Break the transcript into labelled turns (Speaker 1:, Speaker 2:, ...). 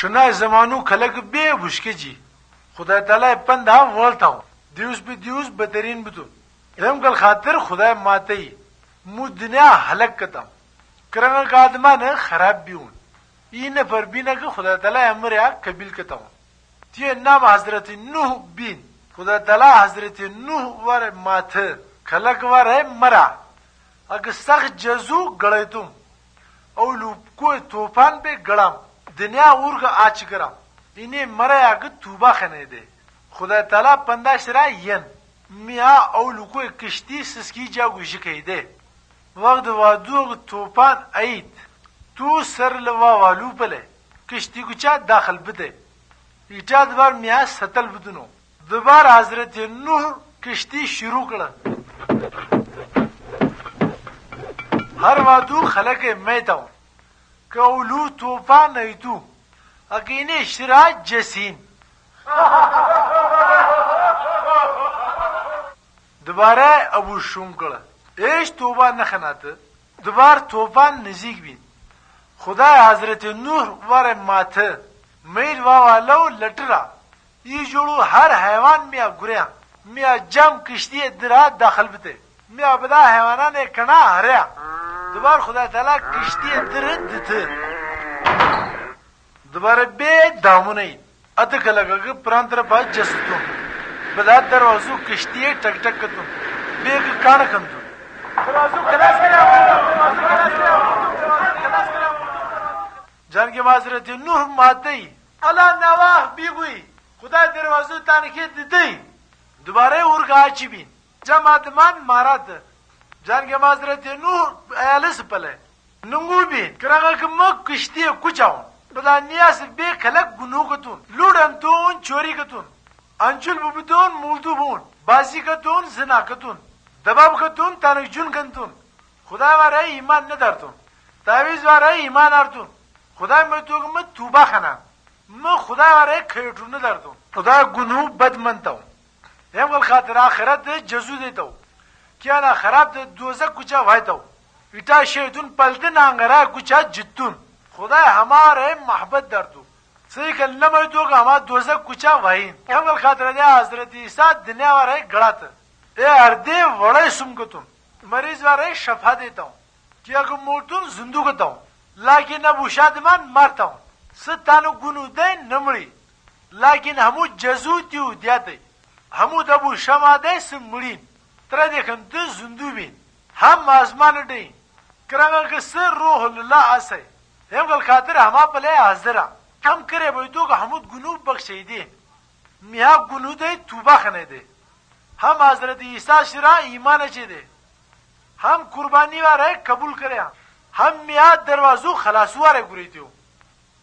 Speaker 1: شنای زمانو خلق به بشکجی خدای تعالی پند هم ولتاو دیوس به دیوس بدرین بدو ام گل خاطر خدای ماتی مو دنیا هلاک کتم کرنگ آدمان خراب بیون این پر بینه که خدای تعالی امر قبول کتم تی نام حضرت نوح بین خدای تعالی حضرت نوح ور ماته خلق ور مرا اگر سخت جزو گړیتم او لو کوئی طوفان به گړم دنیا اورګه آچ کرم اینه مرا اگر توبه خنه ده خدای تعالی پنداش را ین میا او لو کوئی کشتی سسکی جاگو شکیده وقت وادو طوفان عید تو سر لوا والو پله کشتی کو چا داخل بده ایجاد بار میا ستل بدنو دوبار حضرت نوح کشتی شروع کړه هر وادو خلق میتاو که اولو طوفان ایتو اگینه شراج جسین دوباره ابو شوم کړه ایش توبه نخناته دوبار طوفان نزدیک بین خدای حضرت نوح ور ماته میل واوالو لټرا ای جوړو هر حیوان میا ګوریا میا جام کشتی درا داخل بته میا بدا حیوانان کنا هریا دوبار خدای تعالی کشتی در دته دوباره به دامونه اته کلهګه پرانتر با جستو بدا دروازو کشتی ټک ټک کتو بیگ کان کندو دروازو خلاص جنگ حضرت نوح ماتی الله نواه بیگوی خدای دروازو تانکه دیدی دوباره ورگاه چی بین جماعت من مارد جنگ حضرت نوح ایالس پله ننگو بین کرنگا که مک کشتی کچاون بدا نیاس بی خلق گنو کتون لوڑن تون چوری کتون انچل ببتون مولدو بون بازی کتون زنا کتون دباب کتون تانک جون کتون خدای واره ایمان ندارتون تعویز واره ایمان آرتون خدای میتوگه من توبه خنم من خدای واره کهیتون ندارتون خدای گنو بد منتاو هم گل خاطر آخرت جزو دیتاو کیانا خراب ده دوزه کچا وایتاو ایتا شیطون پلتن آنگرا کچا جتون خدای ہمارے محبت دارتو صحیح کلنا میتوگه ہما دوزه کچا وائین هم گل خاطر ده حضرت عیسیٰ دنیا واره گڑات اے ارده وڑای سم کتون مریض واره شفا دیتاو کیا که مولتون زندو کتاو لیکن ابو شادمان مارتاو ستانو گنو ده نمڑی لیکن همو جزو تیو دیاتی همو دبو شما ده سمڑین ترہ دیکھن تو زندو بین ہم آزمان دیں کرنگا کسر روح اللہ آسے ہم گل خاطر ہما پلے حاضرہ ہم کرے بیدو کہ حمود گنو بخشی دے میہا گنو دے توبہ خنے دے ہم حضرت عیسیٰ شرا ایمان اچے دے ہم قربانی وارے قبول کرے ہم میہا دروازو خلاصو وارے گری تیو